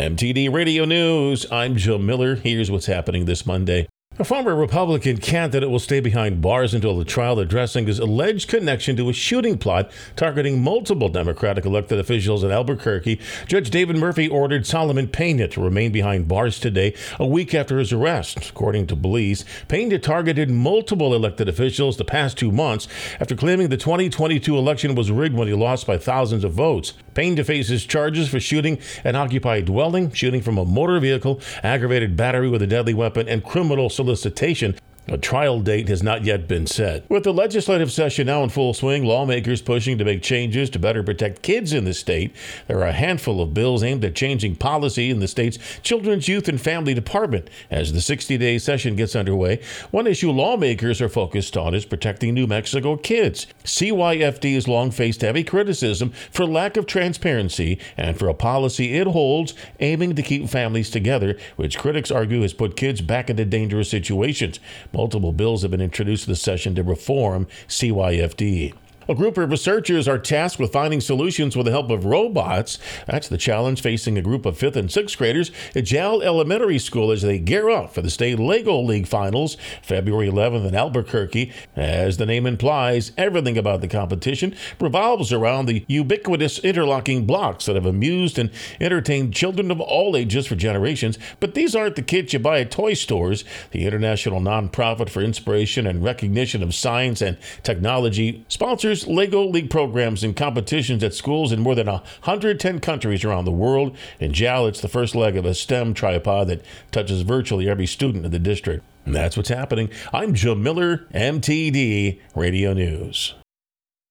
MTD Radio News. I'm Joe Miller. Here's what's happening this Monday. A former Republican candidate will stay behind bars until the trial addressing his alleged connection to a shooting plot targeting multiple Democratic elected officials in Albuquerque. Judge David Murphy ordered Solomon Pena to remain behind bars today, a week after his arrest. According to police, Pena targeted multiple elected officials the past 2 months after claiming the 2022 election was rigged when he lost by thousands of votes. Pena faces charges for shooting an occupied dwelling, shooting from a motor vehicle, aggravated battery with a deadly weapon, and criminal solicitation. A trial date has not yet been set. With the legislative session now in full swing, lawmakers pushing to make changes to better protect kids in the state. There are a handful of bills aimed at changing policy in the state's Children's, Youth, and Family Department as the 60-day session gets underway. One issue lawmakers are focused on is protecting New Mexico kids. CYFD has long faced heavy criticism for lack of transparency and for a policy it holds aiming to keep families together, which critics argue has put kids back into dangerous situations. Multiple bills have been introduced this session to reform CYFD. A group of researchers are tasked with finding solutions with the help of robots. That's the challenge facing a group of 5th and 6th graders at Jal Elementary School as they gear up for the State Lego League Finals, February 11th in Albuquerque. As the name implies, everything about the competition revolves around the ubiquitous interlocking blocks that have amused and entertained children of all ages for generations. But these aren't the kits you buy at toy stores. The international nonprofit for inspiration and recognition of science and technology sponsors Lego League programs and competitions at schools in more than 110 countries around the world. In JAL, it's the first leg of a STEM tripod that touches virtually every student in the district. And that's what's happening. I'm Joe Miller, MTD Radio News.